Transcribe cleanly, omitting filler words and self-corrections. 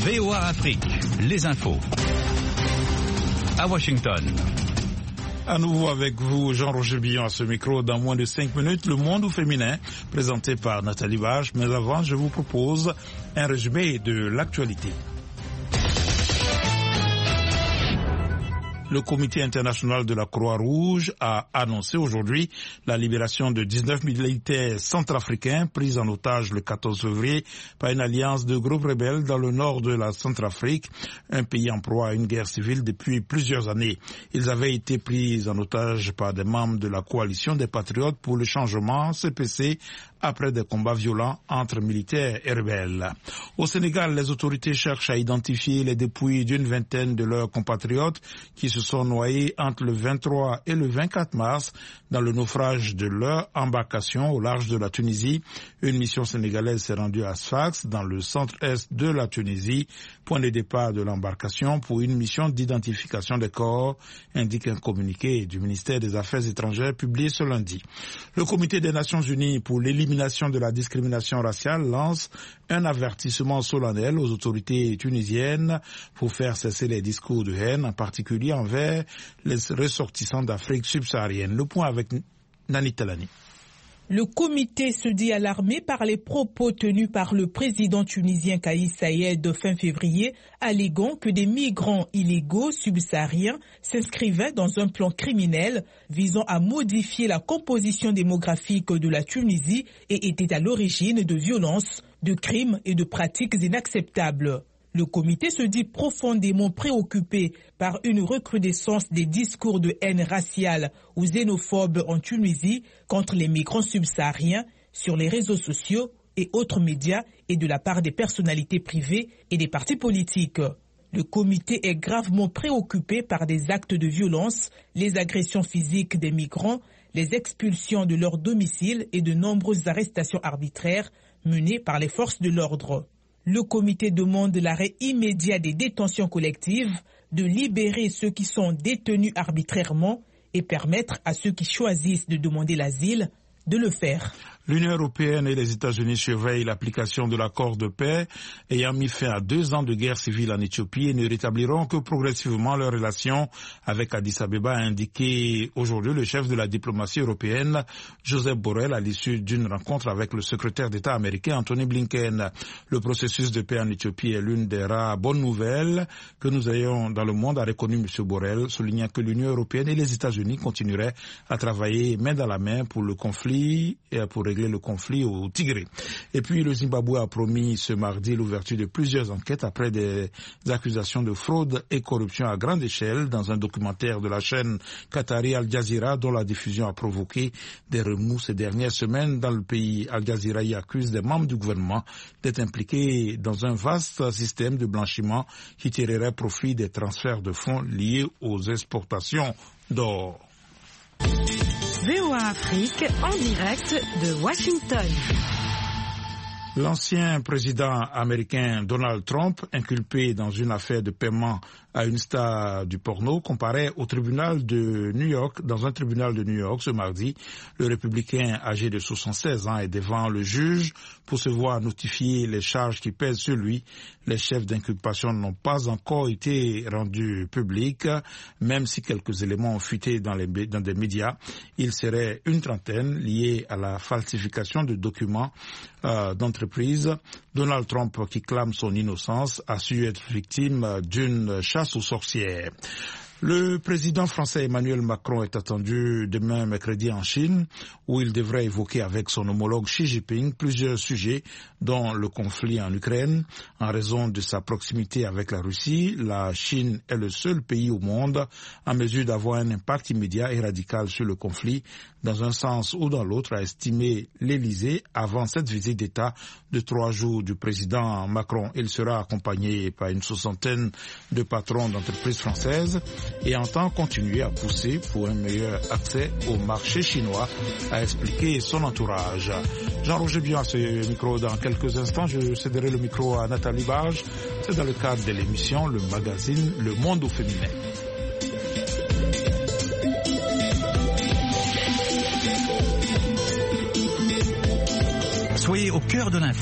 VOA Afrique, les infos. À Washington. À nouveau avec vous, Jean-Roger Billon à ce micro. Dans moins de 5 minutes, le monde féminin, présenté par Nathalie Bage. Mais avant, je vous propose un résumé de l'actualité. Le Comité international de la Croix-Rouge a annoncé aujourd'hui la libération de 19 militaires centrafricains pris en otage le 14 février par une alliance de groupes rebelles dans le nord de la Centrafrique, un pays en proie à une guerre civile depuis plusieurs années. Ils avaient été pris en otage par des membres de la coalition des Patriotes pour le changement, CPC, après des combats violents entre militaires et rebelles. Au Sénégal, les autorités cherchent à identifier les dépouilles d'une vingtaine de leurs compatriotes qui se sont noyés entre le 23 et le 24 mars dans le naufrage de leur embarcation au large de la Tunisie. Une mission sénégalaise s'est rendue à Sfax, dans le centre-est de la Tunisie, point de départ de l'embarcation pour une mission d'identification des corps, indique un communiqué du ministère des Affaires étrangères publié ce lundi. Le Comité des Nations Unies pour l'élimination de la discrimination raciale lance un avertissement solennel aux autorités tunisiennes pour faire cesser les discours de haine, en particulier envers les ressortissants d'Afrique subsaharienne. Le point avec Nani Talani. Le comité se dit alarmé par les propos tenus par le président tunisien Kais Saied fin février, alléguant que des migrants illégaux subsahariens s'inscrivaient dans un plan criminel visant à modifier la composition démographique de la Tunisie et étaient à l'origine de violences, de crimes et de pratiques inacceptables. Le comité se dit profondément préoccupé par une recrudescence des discours de haine raciale ou xénophobe en Tunisie contre les migrants subsahariens sur les réseaux sociaux et autres médias et de la part des personnalités privées et des partis politiques. Le comité est gravement préoccupé par des actes de violence, les agressions physiques des migrants, les expulsions de leur domicile et de nombreuses arrestations arbitraires menées par les forces de l'ordre. Le comité demande l'arrêt immédiat des détentions collectives, de libérer ceux qui sont détenus arbitrairement et permettre à ceux qui choisissent de demander l'asile de le faire. L'Union européenne et les États-Unis surveillent l'application de l'accord de paix ayant mis fin à 2 ans de guerre civile en Éthiopie et ne rétabliront que progressivement leurs relations avec Addis Abeba, a indiqué aujourd'hui le chef de la diplomatie européenne, Joseph Borrell, à l'issue d'une rencontre avec le secrétaire d'État américain Anthony Blinken. Le processus de paix en Éthiopie est l'une des rares bonnes nouvelles que nous ayons dans le monde, a reconnu M. Borrell, soulignant que l'Union européenne et les États-Unis continueraient à travailler main dans la main pour le conflit et pour régler le conflit au Tigré. Et puis le Zimbabwe a promis ce mardi l'ouverture de plusieurs enquêtes après des accusations de fraude et corruption à grande échelle dans un documentaire de la chaîne qatari Al Jazeera dont la diffusion a provoqué des remous ces dernières semaines dans le pays. Al Jazeera y accuse des membres du gouvernement d'être impliqués dans un vaste système de blanchiment qui tirerait profit des transferts de fonds liés aux exportations d'or. VOA Afrique en direct de Washington. L'ancien président américain Donald Trump, inculpé dans une affaire de paiement à une star du porno, comparaît au tribunal de New York, dans un tribunal de New York ce mardi. Le républicain âgé de 76 ans est devant le juge pour se voir notifier les charges qui pèsent sur lui. Les chefs d'inculpation n'ont pas encore été rendus publics, même si quelques éléments ont fuité dans des médias. Il serait une trentaine liés à la falsification de documents d'entreprise. Donald Trump, qui clame son innocence, a su être victime d'une chasse aux sorcières. Le président français Emmanuel Macron est attendu demain mercredi en Chine, où il devrait évoquer avec son homologue Xi Jinping plusieurs sujets, dont le conflit en Ukraine. En raison de sa proximité avec la Russie, la Chine est le seul pays au monde en mesure d'avoir un impact immédiat et radical sur le conflit. Dans un sens ou dans l'autre, a estimé l'Élysée avant cette visite d'État de 3 jours du président Macron. Il sera accompagné par une 60aine de patrons d'entreprises françaises et entend continuer à pousser pour un meilleur accès au marché chinois, a expliqué son entourage. Jean-Roger Billon à ce micro. Dans quelques instants, je céderai le micro à Nathalie Bage. C'est dans le cadre de l'émission, le magazine Le Monde au féminin. Soyez au cœur de l'info.